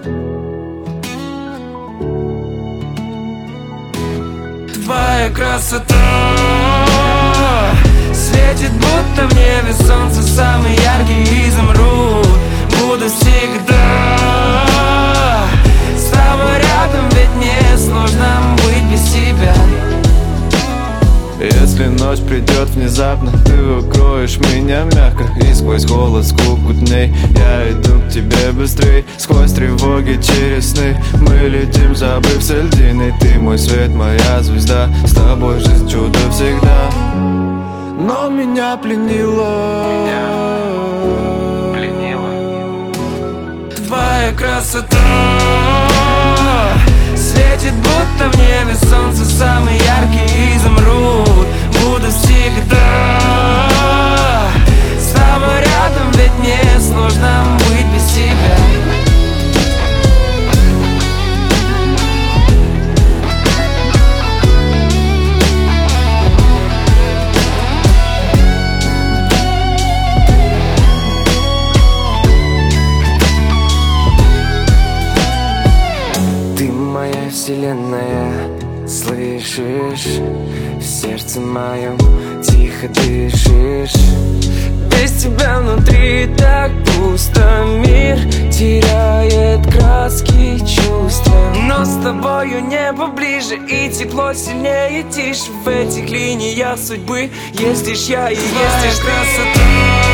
Твоя красота светит, будто в небе солнце, самый яркий изумруд. Буду всегда с тобой рядом, ведь мне сложно быть без тебя. Если ночь придет внезапно, ты укроешь меня мягко, и сквозь холод, скуку дней я иду к тебе быстрей. Сквозь тревоги через сны мы летим, забыв все льдины. Ты мой свет, моя звезда, с тобой жизнь чудо всегда. Но меня пленила твоя красота светит, будто в небе солнце, самый яркий изумруд. Буду всегда с тобой рядом, ведь мне сложно быть без тебя. Ты моя вселенная, слышишь? В сердце моем тихо дышишь. Без тебя внутри так пусто, мир теряет краски чувства. Но с тобою небо ближе и тепло сильнее, тише. В этих линиях судьбы есть лишь я и есть лишь красота